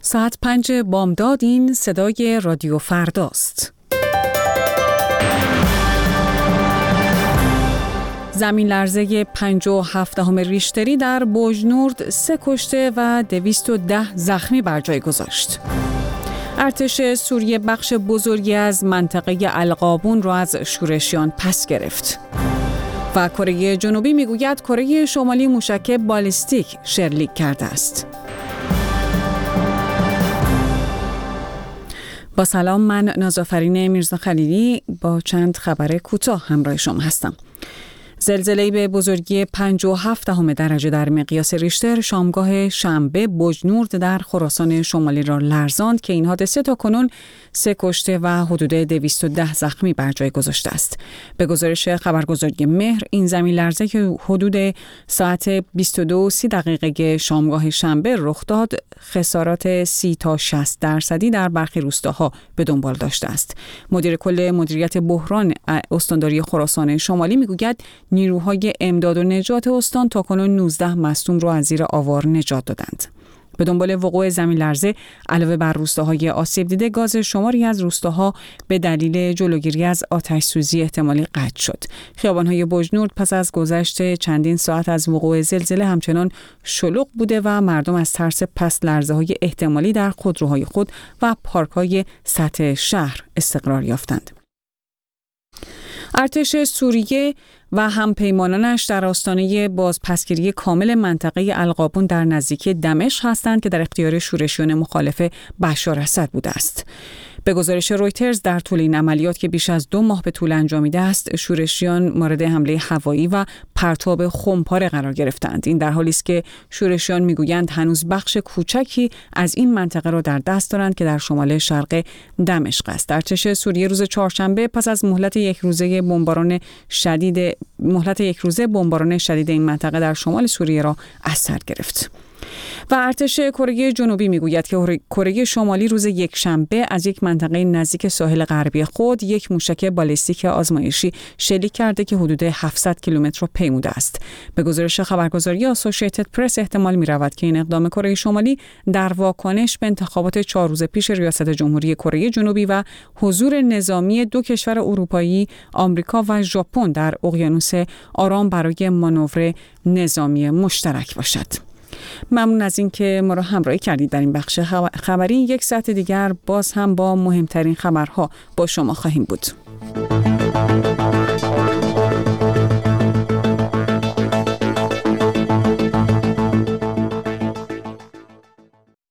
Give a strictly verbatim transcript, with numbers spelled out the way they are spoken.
ساعت پنج بامداد. این صدای رادیو فرداست. زمین لرزه پنج و هفتم ریشتری در بوجنورد سه کشته و دویست و ده زخمی بر جای گذاشت. ارتش سوریه بخش بزرگی از منطقه القابون را از شورشیان پس گرفت. و کره جنوبی میگوید کره شمالی موشک بالستیک شلیک کرده است. با سلام، من نازافرین میرزا خلیلی با چند خبر کوتاه همراه شما هستم. زلزله‌ای به بزرگی پنج و هفتم درجه در مقیاس ریشتر شامگاه شنبه بوجنورد در خراسان شمالی را لرزاند که این حادثه تا کنون سه کشته و حدود دویست و ده زخمی بر جای گذاشته است. به گزارش خبرگزاری مهر، این زمین لرزه که حدود ساعت بیست و دو و سی دقیقه شامگاه شنبه رخ داد، خسارات سی تا شصت درصدی در برخی روستاها به دنبال داشته است. مدیر کل مدیریت بحران استانداری خراسان شمالی میگوید نیروهای امداد و نجات استان تاکنون نوزده مصدوم را از زیر آوار نجات دادند. به دنبال وقوع زمین لرزه علاوه بر روستاهای آسیب دیده، گاز شماری از روستاها به دلیل جلوگیری از آتش سوزی احتمالی قطع شد. خیابان‌های بوجنورد پس از گذشت چندین ساعت از وقوع زلزله همچنان شلوغ بوده و مردم از ترس پس لرزه‌های احتمالی در خودروهای خود و پارک‌های سطح شهر استقرار یافتند. ارتش سوریه و همپیمانانش در آستانه بازپسگیری کامل منطقه القابون در نزدیکی دمشق هستند که در اختیار شورشیان مخالف بشار اسد بوده است. به گزارش رویترز، در طول این عملیات که بیش از دو ماه به طول انجامیده است، شورشیان مورد حمله هوایی و پرتاب خمپاره قرار گرفتند. این در حالی است که شورشیان میگویند هنوز بخش کوچکی از این منطقه را در دست دارند که در شمال شرق دمشق است. ارتش سوریه روز چهارشنبه پس از مهلت یک روزه بمباران شدید مهلت یک روزه بمباران شدید این منطقه در شمال سوریه را از سر گرفت. و ارتش کره جنوبی میگوید که کره شمالی روز یکشنبه از یک منطقه نزدیک ساحل غربی خود یک موشک بالستیک آزمایشی شلیک کرده که حدود هفتصد کیلومتر را پیموده است. به گزارش خبرگزاری آسوشییتد پرس، احتمال می‌رود که این اقدام کره شمالی در واکنش به انتخابات چهار روز پیش ریاست جمهوری کره جنوبی و حضور نظامی دو کشور اروپایی، آمریکا و ژاپن در اقیانوس آرام برای مانور نظامی مشترک باشد. ممنون از این که ما را همراهی کردید در این بخش خبری. یک ساعت دیگر باز هم با مهمترین خبرها با شما خواهیم بود.